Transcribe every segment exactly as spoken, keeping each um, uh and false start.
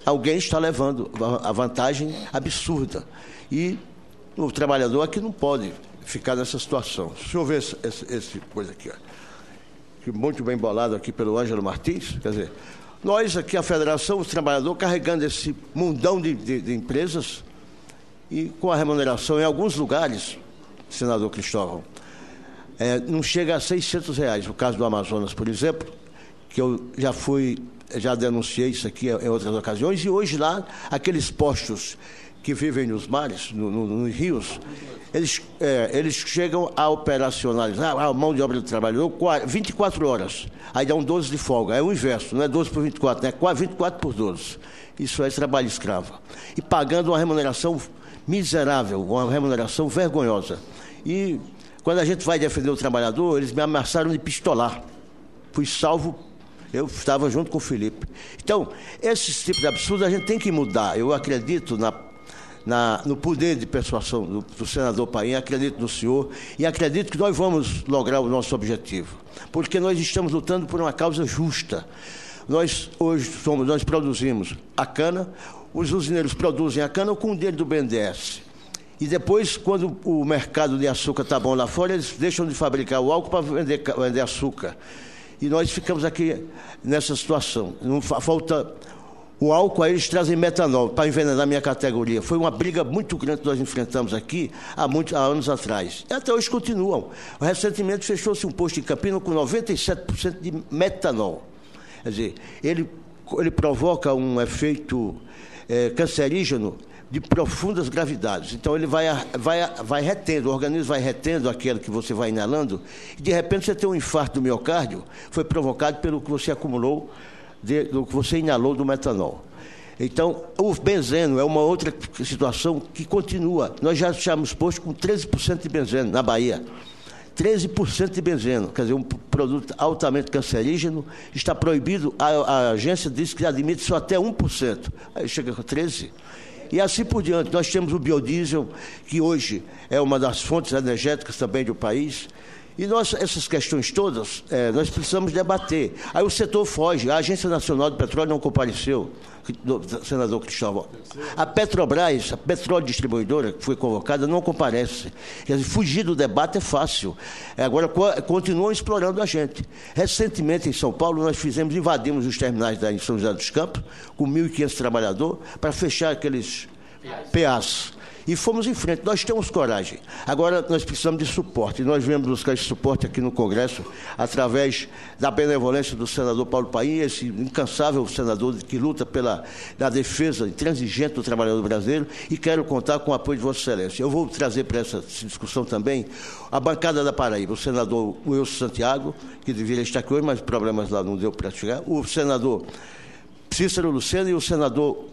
alguém está levando a vantagem absurda. E o trabalhador aqui não pode ficar nessa situação. Deixa eu ver esse, esse, esse coisa aqui, ó, que muito bem bolado aqui pelo Ângelo Martins. Quer dizer, nós aqui, a Federação, os trabalhadores, carregando esse mundão de, de, de empresas e com a remuneração em alguns lugares, senador Cristóvão, é, não chega a seiscentos reais. O caso do Amazonas, por exemplo, que eu já fui, já denunciei isso aqui em outras ocasiões, e hoje lá, aqueles postos que vivem nos mares, no, no, nos rios, eles, é, eles chegam a operacionalizar a mão de obra do trabalhador vinte e quatro horas. Aí dá um doze de folga. É o inverso, não é doze por vinte e quatro, é vinte e quatro por doze. Isso é trabalho escravo. E pagando uma remuneração miserável, uma remuneração vergonhosa. E quando a gente vai defender o trabalhador, eles me ameaçaram de pistolar. Fui salvo, eu estava junto com o Felipe. Então, esses tipos de absurdos a gente tem que mudar. Eu acredito na, na, no poder de persuasão do, do senador Paim, acredito no senhor e acredito que nós vamos lograr o nosso objetivo. Porque nós estamos lutando por uma causa justa. Nós hoje somos, nós produzimos a cana, os usineiros produzem a cana com o dinheiro do B N D E S. E depois, quando o mercado de açúcar está bom lá fora, eles deixam de fabricar o álcool para vender, vender açúcar. E nós ficamos aqui nessa situação. Não falta o álcool, aí eles trazem metanol para envenenar a minha categoria. Foi uma briga muito grande que nós enfrentamos aqui há, muitos, há anos atrás. E até hoje continuam. Recentemente fechou-se um posto em Campinas com noventa e sete por cento de metanol. Quer dizer, ele, ele provoca um efeito é, cancerígeno de profundas gravidades. Então, ele vai, vai, vai retendo, o organismo vai retendo aquilo que você vai inalando, e de repente você tem um infarto do miocárdio, foi provocado pelo que você acumulou, de, do que você inalou do metanol. Então, o benzeno é uma outra situação que continua. Nós já estamos postos com treze por cento de benzeno na Bahia. treze por cento de benzeno, quer dizer, um produto altamente cancerígeno, está proibido, a, a agência diz que admite só até um por cento. Aí chega com treze por cento. E assim por diante. Nós temos o biodiesel, que hoje é uma das fontes energéticas também do país. E nós, essas questões todas, é, nós precisamos debater. Aí o setor foge. A Agência Nacional do Petróleo não compareceu, do senador Cristóvão. A Petrobras, a Petróleo Distribuidora, que foi convocada, não comparece. Quer dizer, fugir do debate é fácil. Agora, continuam explorando a gente. Recentemente, em São Paulo, nós fizemos, invadimos os terminais da em São José dos Campos, com mil e quinhentos trabalhadores, para fechar aqueles P As. E fomos em frente. Nós temos coragem. Agora, nós precisamos de suporte. E nós viemos buscar esse suporte aqui no Congresso, através da benevolência do senador Paulo Paim, esse incansável senador que luta pela na defesa intransigente do trabalhador brasileiro, e quero contar com o apoio de Vossa Excelência. Eu vou trazer para essa discussão também a bancada da Paraíba, o senador Wilson Santiago, que deveria estar aqui hoje, mas problemas lá não deu para chegar, o senador Cícero Lucena e o senador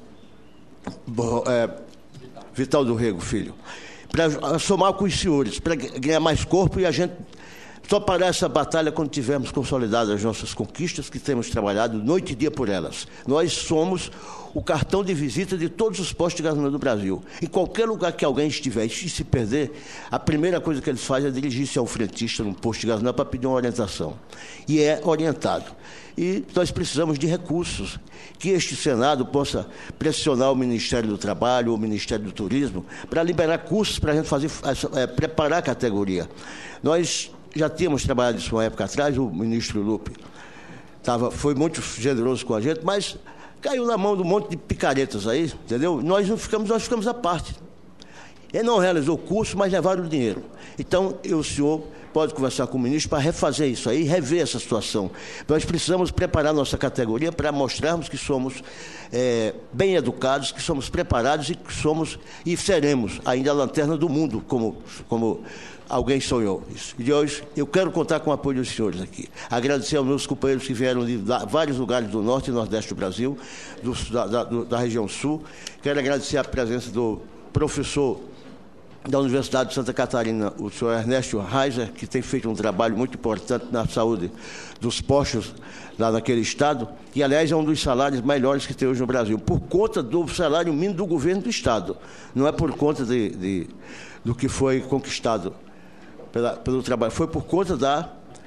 É, Vital do Rego, filho, para somar com os senhores, para ganhar mais corpo, e a gente só parar essa batalha quando tivermos consolidadas as nossas conquistas, que temos trabalhado noite e dia por elas. Nós somos o cartão de visita de todos os postos de gasolina do Brasil. Em qualquer lugar que alguém estiver e se perder, a primeira coisa que eles fazem é dirigir-se ao frentista num posto de gasolina para pedir uma orientação. E é orientado. E nós precisamos de recursos, que este Senado possa pressionar o Ministério do Trabalho, o Ministério do Turismo, para liberar cursos para a gente fazer, é, preparar a categoria. Nós já tínhamos trabalhado isso uma época atrás, o ministro Lupe tava, foi muito generoso com a gente, mas caiu na mão de um monte de picaretas aí, entendeu? Nós não ficamos, nós ficamos à parte. Ele não realizou o curso, mas levaram o dinheiro. Então, o senhor pode conversar com o ministro para refazer isso aí, rever essa situação. Nós precisamos preparar nossa categoria para mostrarmos que somos é, bem educados, que somos preparados e que somos e seremos ainda a lanterna do mundo, como, como alguém sonhou. Isso. E de hoje, eu quero contar com o apoio dos senhores aqui. Agradecer aos meus companheiros que vieram de vários lugares do norte e nordeste do Brasil, do, da, da, da região sul. Quero agradecer a presença do professor da Universidade de Santa Catarina, o senhor Ernesto Reiser, que tem feito um trabalho muito importante na saúde dos postos lá naquele estado, que, aliás, é um dos salários melhores que tem hoje no Brasil, por conta do salário mínimo do governo do estado. Não é por conta de, de, do que foi conquistado pela, pelo trabalho, foi por conta da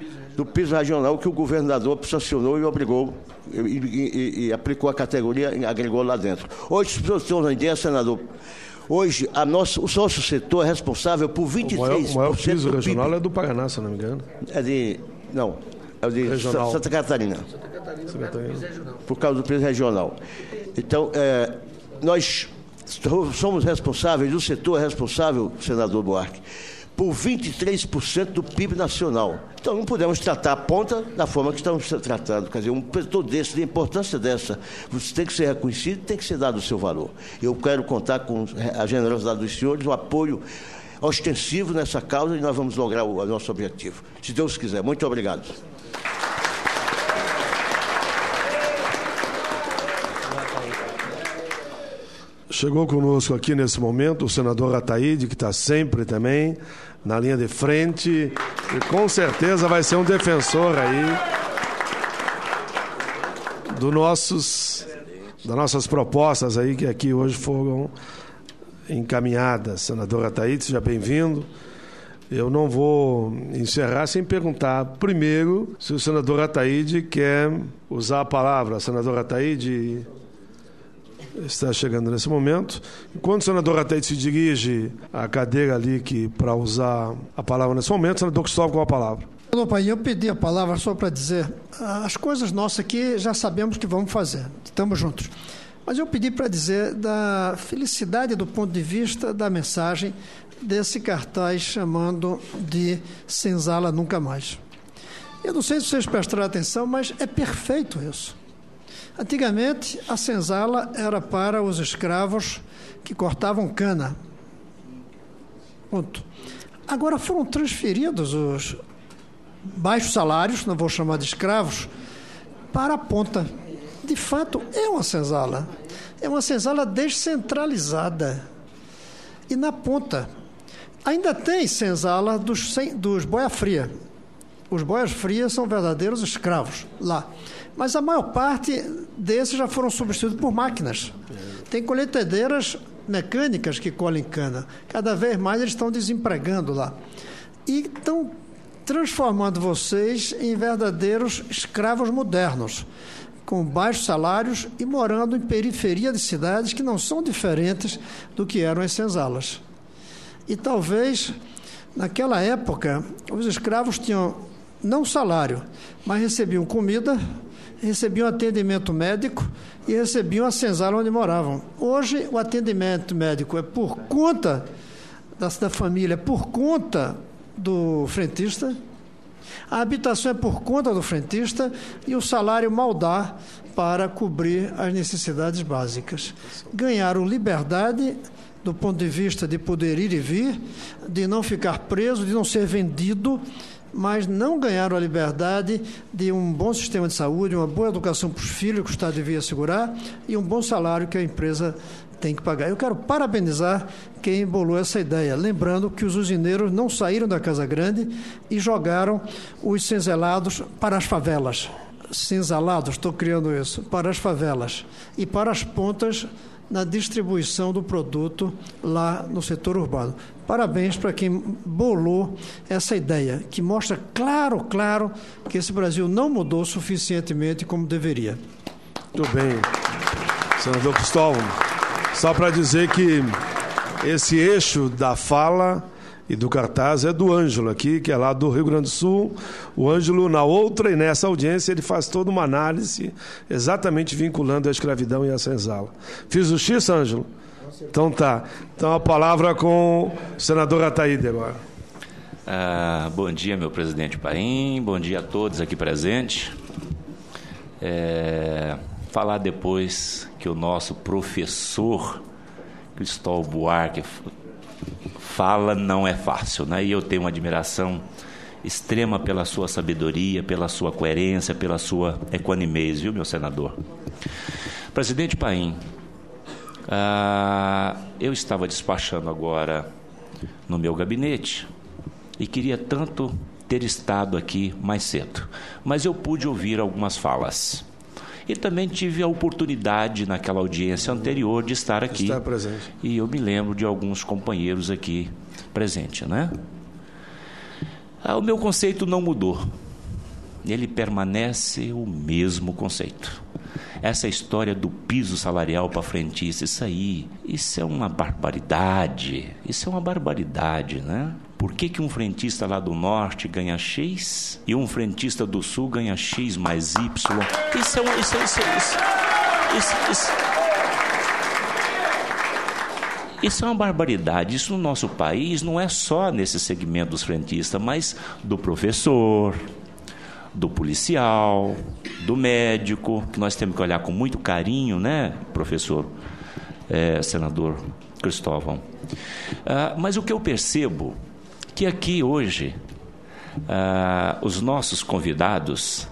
do piso regional que o governador sancionou e obrigou, e, e, e aplicou a categoria e agregou lá dentro. Hoje, se você tem uma ideia, senador, hoje a nossa, o nosso setor é responsável por vinte e três por cento o maior, o maior piso do regional P I B. É do Paraná, se não me engano. É de... Não, é de regional. Santa Catarina. Santa Catarina, Santa Catarina. Por causa do piso regional. Então, é, nós somos responsáveis, o setor é responsável, senador Buarque, por vinte e três por cento do P I B nacional. Então, não podemos tratar a ponta da forma que estamos tratando. Quer dizer, um setor desse, de importância dessa, você tem que ser reconhecido, tem que ser dado o seu valor. Eu quero contar com a generosidade dos senhores, o apoio ostensivo nessa causa, e nós vamos lograr o, o nosso objetivo. Se Deus quiser. Muito obrigado. Chegou conosco aqui nesse momento o senador Ataíde, que está sempre também na linha de frente e com certeza vai ser um defensor aí do nossos, das nossas propostas aí que aqui hoje foram encaminhadas. Senador Ataíde, seja bem-vindo. Eu não vou encerrar sem perguntar primeiro se o senador Ataíde quer usar a palavra. Senador Ataíde está chegando nesse momento. Enquanto o senador Ataíde se dirige à cadeira ali que para usar a palavra nesse momento, o senador Cristóvão com a palavra. Senador Paim, eu pedi a palavra só para dizer, as coisas nossas aqui já sabemos que vamos fazer, estamos juntos. Mas eu pedi para dizer da felicidade do ponto de vista da mensagem desse cartaz chamando de Senzala Nunca Mais. Eu não sei se vocês prestaram atenção, mas é perfeito isso. Antigamente, a senzala era para os escravos que cortavam cana. Ponto. Agora foram transferidos os baixos salários, não vou chamar de escravos, para a ponta. De fato, é uma senzala. É uma senzala descentralizada. E na ponta, ainda tem senzala dos, dos boia-fria. Os boias-frias são verdadeiros escravos lá. Mas a maior parte desses já foram substituídos por máquinas. Tem colheitadeiras mecânicas que colhem cana. Cada vez mais eles estão desempregando lá. E estão transformando vocês em verdadeiros escravos modernos, com baixos salários e morando em periferia de cidades que não são diferentes do que eram as senzalas. E talvez, naquela época, os escravos tinham não salário, mas recebiam comida, recebiam atendimento médico e recebiam a senzala onde moravam. Hoje, o atendimento médico é por conta da, da família, é por conta do frentista, a habitação é por conta do frentista e o salário mal dá para cobrir as necessidades básicas. Ganharam liberdade do ponto de vista de poder ir e vir, de não ficar preso, de não ser vendido, mas não ganharam a liberdade de um bom sistema de saúde, uma boa educação para os filhos que o Estado devia assegurar e um bom salário que a empresa tem que pagar. Eu quero parabenizar quem embolou essa ideia, lembrando que os usineiros não saíram da Casa Grande e jogaram os senzalados para as favelas. Senzalados, estou criando isso, para as favelas e para as pontas na distribuição do produto lá no setor urbano. Parabéns para quem bolou essa ideia, que mostra claro, claro, que esse Brasil não mudou suficientemente como deveria. Muito bem. Senador Cristóvão, só para dizer que esse eixo da fala e do cartaz é do Ângelo aqui, que é lá do Rio Grande do Sul. O Ângelo, na outra e nessa audiência, ele faz toda uma análise exatamente vinculando a escravidão e a senzala. Fiz justiça, Ângelo? Então tá. Então a palavra com o senador Ataíde agora. Ah, bom dia, meu presidente Paim, bom dia a todos aqui presentes. É, falar depois que o nosso professor Cristóvão Buarque fala não é fácil, né? E eu tenho uma admiração extrema pela sua sabedoria, pela sua coerência, pela sua equanimez, viu, meu senador? Presidente Paim, ah, eu estava despachando agora no meu gabinete e queria tanto ter estado aqui mais cedo, mas eu pude ouvir algumas falas. E também tive a oportunidade, naquela audiência anterior, de estar aqui. Estar presente. E eu me lembro de alguns companheiros aqui presentes, né? Ah, o meu conceito não mudou. ele permanece o mesmo conceito. Essa história do piso salarial para frentista, isso aí, isso é uma barbaridade, isso é uma barbaridade, né? Por que que um frentista lá do norte ganha X e um frentista do sul ganha X mais Y? Isso é um, isso, isso, isso, isso, isso, isso é uma barbaridade. Isso no nosso país não é só nesse segmento dos frentistas, mas do professor, do policial, do médico, que nós temos que olhar com muito carinho, né, professor, é, senador Cristóvão? Ah, mas o que eu percebo que aqui hoje ah, os nossos convidados,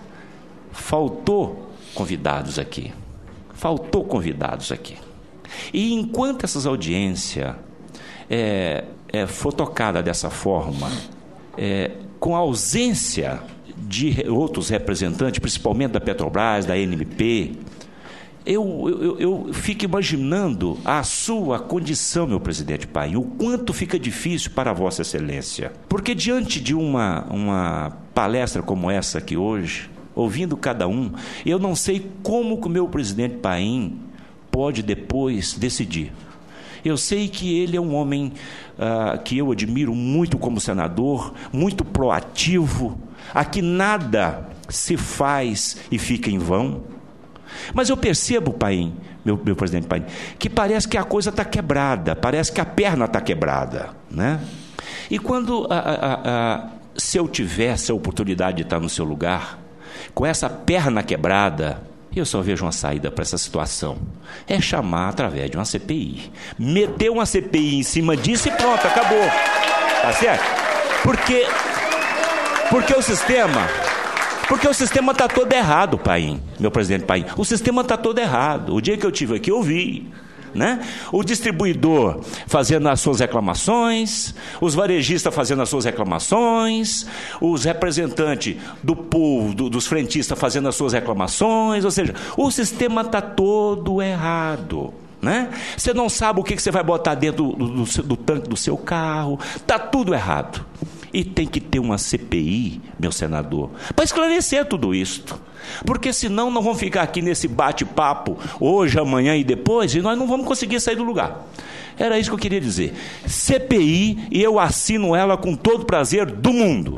faltou convidados aqui, faltou convidados aqui. E enquanto essas audiências é, é, for tocada dessa forma, é, com a ausência de outros representantes, principalmente da Petrobras, da N M P, eu, eu, eu fico imaginando a sua condição, meu presidente Paim, o quanto fica difícil para a Vossa Excelência. Porque diante de uma, uma palestra como essa aqui hoje, ouvindo cada um, eu não sei como que o meu presidente Paim pode depois decidir. Eu sei que ele é um homem uh, que eu admiro muito como senador, muito proativo. Aqui nada se faz e fica em vão. Mas eu percebo, Paim, meu, meu presidente Paim, que parece que a coisa está quebrada, parece que a perna está quebrada, né? E quando, a, a, a, se eu tivesse a oportunidade de estar no seu lugar, com essa perna quebrada, eu só vejo uma saída para essa situação. É chamar através de uma C P I. Meter uma C P I em cima disso e pronto, acabou. Tá certo? Porque, porque o sistema... Porque o sistema está todo errado, Paim, meu presidente Paim. O sistema está todo errado. O dia que eu estive aqui, eu vi. Né? O distribuidor fazendo as suas reclamações, os varejistas fazendo as suas reclamações, os representantes do povo, do, dos frentistas fazendo as suas reclamações, ou seja, o sistema está todo errado. Né? Você não sabe o que, que você vai botar dentro do, do, do tanque do seu carro, está tudo errado. E tem que ter uma C P I, meu senador, para esclarecer tudo isso. Porque senão nós vamos ficar aqui nesse bate-papo hoje, amanhã e depois, e nós não vamos conseguir sair do lugar. Era isso que eu queria dizer. C P I, e eu assino ela com todo o prazer do mundo.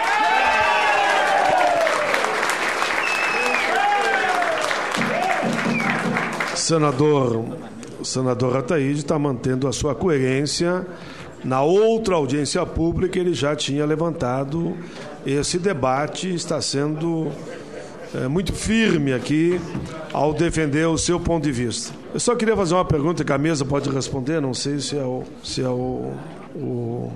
Senador, o senador Ataíde está mantendo a sua coerência. Na outra audiência pública, ele já tinha levantado esse debate, está sendo é, muito firme aqui ao defender o seu ponto de vista. Eu só queria fazer uma pergunta que a mesa pode responder, não sei se é o, se é o, o,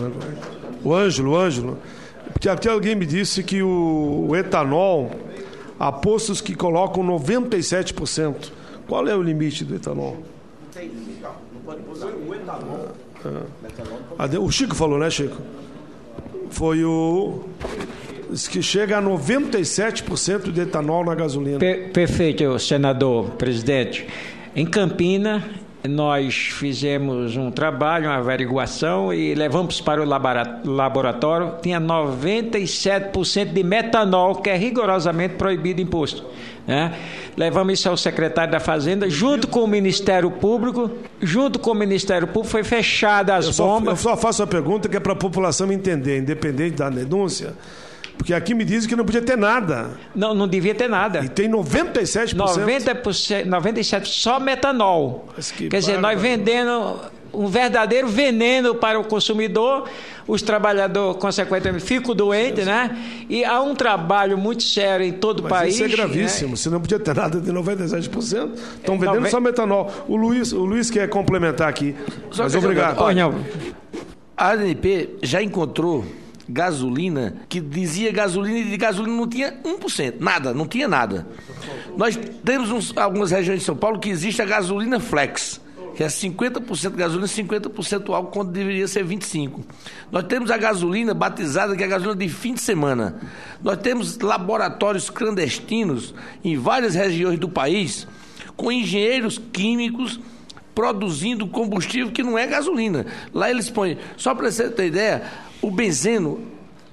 o Ângelo, o Ângelo, porque até alguém me disse que o, o etanol, há postos que colocam noventa e sete por cento. Qual é o limite do etanol? Não tem limite, não pode usar o etanol. Ah, o Chico falou, né, Chico? Foi o... Diz que chega a noventa e sete por cento de etanol na gasolina. Per- perfeito, senador, presidente. Em Campina, nós fizemos um trabalho, uma averiguação e levamos para o labora- laboratório. Tinha noventa e sete por cento de metanol, que é rigorosamente proibido imposto. Né? Levamos isso ao secretário da Fazenda, junto com o Ministério Público. Junto com o Ministério Público foi fechada as eu só, bombas. Eu só faço a pergunta que é para a população entender, independente da denúncia, porque aqui me dizem que não podia ter nada. Não, não devia ter nada. E tem noventa e sete por cento. noventa por cento, noventa e sete por cento só metanol. Que Quer dizer, bárbaro. nós vendendo um verdadeiro veneno para o consumidor, os trabalhadores, consequentemente, ficam doentes, né? E há um trabalho muito sério em todo Mas o país. isso é gravíssimo. Né? Se não podia ter nada de noventa e sete por cento, estão É, vendendo nove... só metanol. O Luiz, o Luiz quer complementar aqui. Só Mas que obrigado. Olha, Olha, a A N P já encontrou gasolina que dizia gasolina e de gasolina não tinha um por cento, nada, não tinha nada. Nós temos uns, algumas regiões de São Paulo que existe a gasolina flex, que é cinquenta por cento gasolina e cinquenta por cento álcool, quando deveria ser vinte e cinco por cento. Nós temos a gasolina batizada, que é a gasolina de fim de semana. Nós temos laboratórios clandestinos em várias regiões do país, com engenheiros químicos produzindo combustível que não é gasolina. Lá eles põem, só para você ter ideia, o benzeno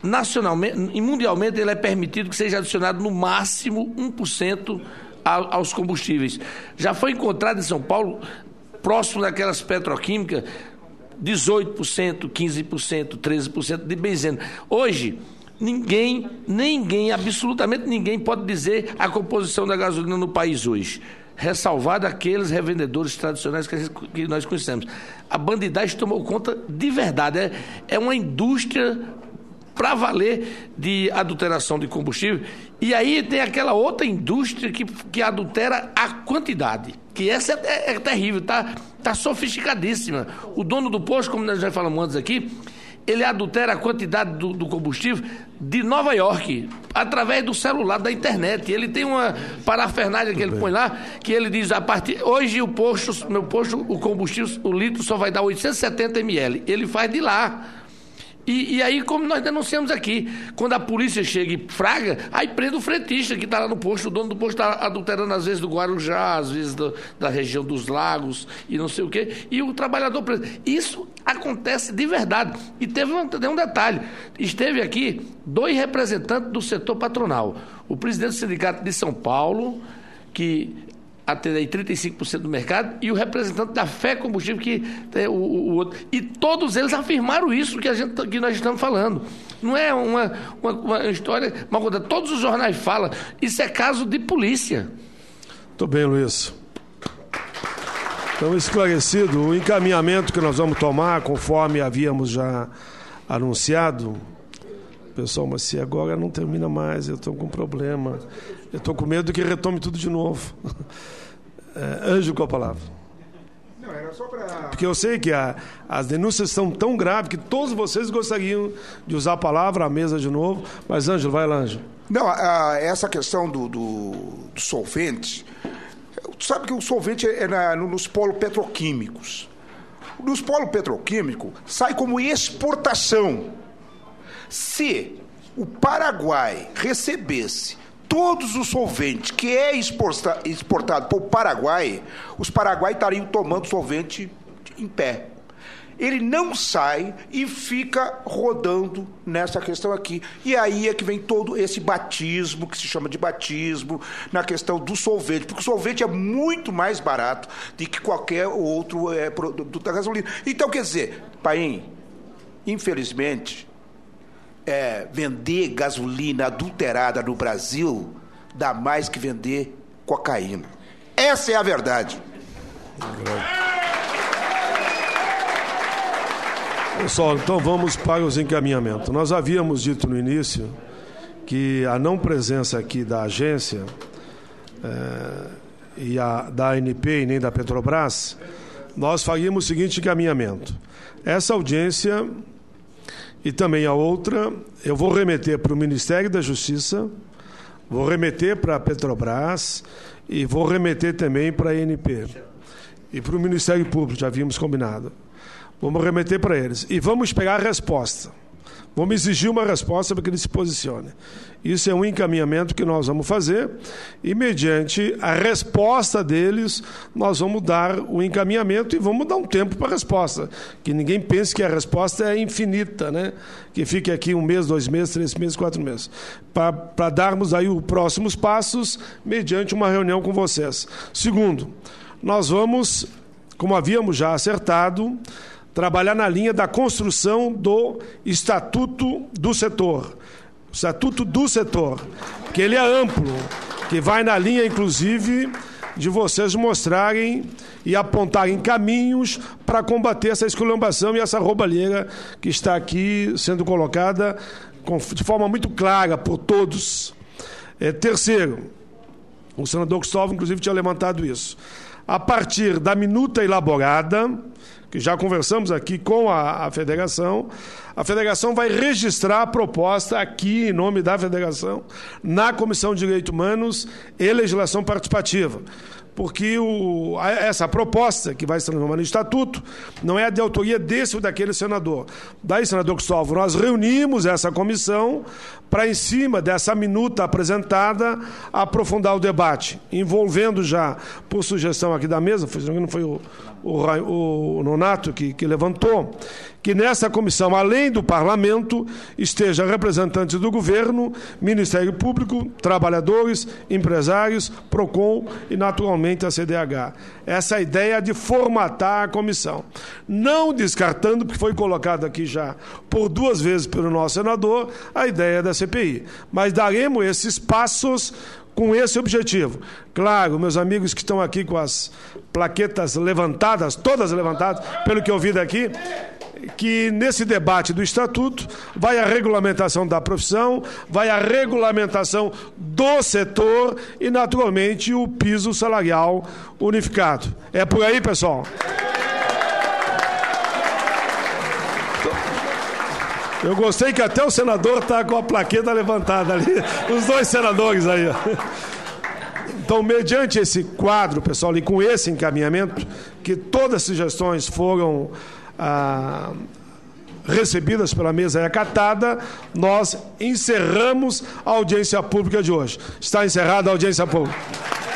nacionalmente e mundialmente ele é permitido que seja adicionado no máximo um por cento aos combustíveis. Já foi encontrado em São Paulo, próximo daquelas petroquímicas, dezoito por cento, quinze por cento, treze por cento de benzeno. Hoje, ninguém, ninguém, absolutamente ninguém pode dizer a composição da gasolina no país hoje, ressalvado aqueles revendedores tradicionais que, a gente, que nós conhecemos. A bandidagem tomou conta de verdade. É, é uma indústria para valer de adulteração de combustível. E aí tem aquela outra indústria que, que adultera a quantidade, que essa é, é, é terrível, tá, tá sofisticadíssima. O dono do posto, como nós já falamos antes aqui, ele adultera a quantidade do, do combustível de Nova York, através do celular, da internet. Ele tem uma parafernália que ele põe lá, que ele diz, a partir hoje o posto, meu posto, o combustível, o litro só vai dar oitocentos e setenta mililitros. Ele faz de lá. E, e aí, como nós denunciamos aqui, quando a polícia chega e fraga, aí prende o fretista que está lá no posto, o dono do posto está adulterando às vezes do Guarujá, às vezes do, da região dos lagos e não sei o quê, e o trabalhador preso. Isso acontece de verdade. E teve um, teve um detalhe, esteve aqui dois representantes do setor patronal, o presidente do Sindicato de São Paulo, que atende aí trinta e cinco por cento do mercado, e o representante da Fé Combustível, que é o, o, o outro. E todos eles afirmaram isso que, a gente, que nós estamos falando. Não é uma, uma, uma história... Uma coisa, todos os jornais falam. Isso é caso de polícia. Muito bem, Luiz. Então, esclarecido, o encaminhamento que nós vamos tomar, conforme havíamos já anunciado... Pessoal, mas se agora não termina mais, eu estou com problema. Eu estou com medo que retome tudo de novo. É, Ângelo, com a palavra. Não, era só para... Porque eu sei que a, as denúncias são tão graves que todos vocês gostariam de usar a palavra, a mesa de novo. Mas, Ângelo, vai lá, Ângelo. Não, a, essa questão do, do, do solvente, tu sabe que o solvente é na, nos polos petroquímicos. Nos polos petroquímicos sai como exportação. Se o Paraguai recebesse todos os solventes que é exporta, exportado para o Paraguai, os paraguaios estariam tomando solvente em pé. Ele não sai e fica rodando nessa questão aqui. E aí é que vem todo esse batismo, que se chama de batismo, na questão do solvente. Porque o solvente é muito mais barato do que qualquer outro é, produto da gasolina. Então, quer dizer, Paim, infelizmente... É, vender gasolina adulterada no Brasil dá mais que vender cocaína. Essa é a verdade. Pessoal, então vamos para os encaminhamentos. Nós havíamos dito no início que a não presença aqui da agência é, e a, da A N P e nem da Petrobras, nós faríamos o seguinte encaminhamento. Essa audiência... E também a outra, eu vou remeter para o Ministério da Justiça, vou remeter para a Petrobras e vou remeter também para a A N P. E para o Ministério Público, já havíamos combinado. Vamos remeter para eles. E vamos esperar a resposta. Vamos exigir uma resposta para que eles se posicionem. Isso é um encaminhamento que nós vamos fazer e, mediante a resposta deles, nós vamos dar o encaminhamento e vamos dar um tempo para a resposta. Que ninguém pense que a resposta é infinita, né? Que fique aqui um mês, dois meses, três meses, quatro meses. Para darmos aí os próximos passos mediante uma reunião com vocês. Segundo, nós vamos, como havíamos já acertado, trabalhar na linha da construção do Estatuto do Setor. Estatuto do Setor, que ele é amplo, que vai na linha, inclusive, de vocês mostrarem e apontarem caminhos para combater essa esculhambação e essa roubalheira que está aqui sendo colocada de forma muito clara por todos. É, terceiro, o senador Cristóvão, inclusive, tinha levantado isso. A partir da minuta elaborada, que já conversamos aqui com a, a federação, a federação vai registrar a proposta aqui, em nome da federação, na Comissão de Direitos Humanos e Legislação Participativa. Porque o, a, essa proposta, que vai se transformar no estatuto, não é de autoria desse ou daquele senador. Daí, senador Cristóvão, nós reunimos essa comissão para, em cima dessa minuta apresentada, aprofundar o debate, envolvendo já, por sugestão aqui da mesa, não foi o, o, o Nonato que, que levantou, que nessa comissão, além do parlamento, esteja representantes do governo, Ministério Público, trabalhadores, empresários, PROCON e, naturalmente, a C D H. Essa é a ideia de formatar a comissão. Não descartando, porque foi colocado aqui já por duas vezes pelo nosso senador, a ideia da C P I. Mas daremos esses passos com esse objetivo. Claro, meus amigos que estão aqui com as plaquetas levantadas, todas levantadas, pelo que eu vi daqui, que nesse debate do Estatuto vai a regulamentação da profissão, vai a regulamentação do setor e, naturalmente, o piso salarial unificado. É por aí, pessoal? Eu gostei que até o senador está com a plaqueta levantada ali, os dois senadores aí. Então, mediante esse quadro, pessoal, e com esse encaminhamento, que todas as sugestões foram ah, recebidas pela mesa e acatada, nós encerramos a audiência pública de hoje. Está encerrada a audiência pública.